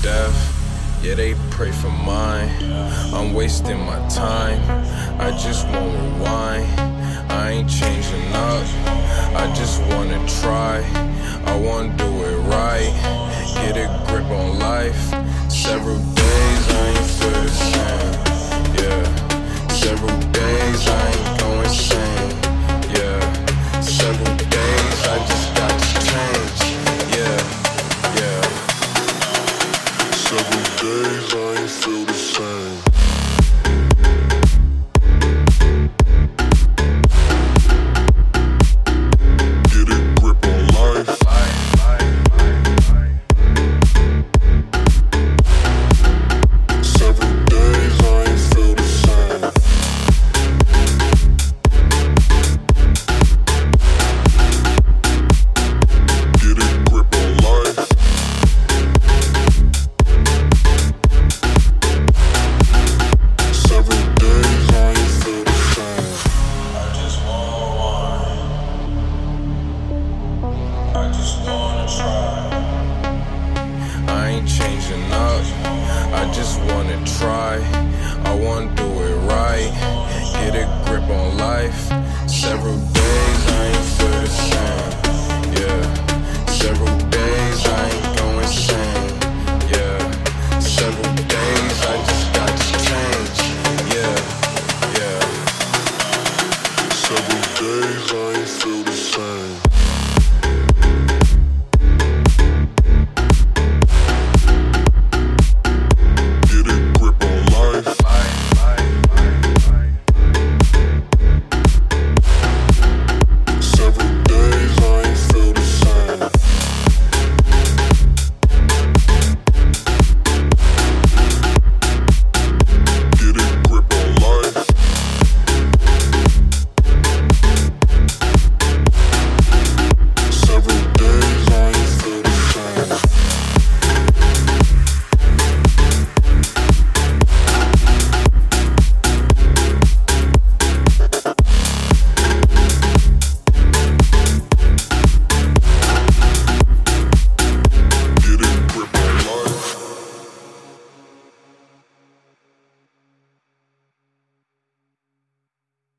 death. Yeah, they pray for mine. I'm wasting my time. I just won't rewind. I ain't changing up. I just wanna try. I wanna do it right. Get a grip on life. Several days I ain't feel the same. Yeah. Several days I ain't going insane. Yeah. Several days I just got to change. Yeah. Yeah. Several days I ain't feel the same. Get a grip on life. Several days I ain't feel the same. Get a grip on life. Several days I ain't feel the same. I just wanna wine. I just wanna try. I ain't changing up. I just wanna try. I wanna do it right. Get a grip on life. Several days I ain't feel the same. Yeah. Several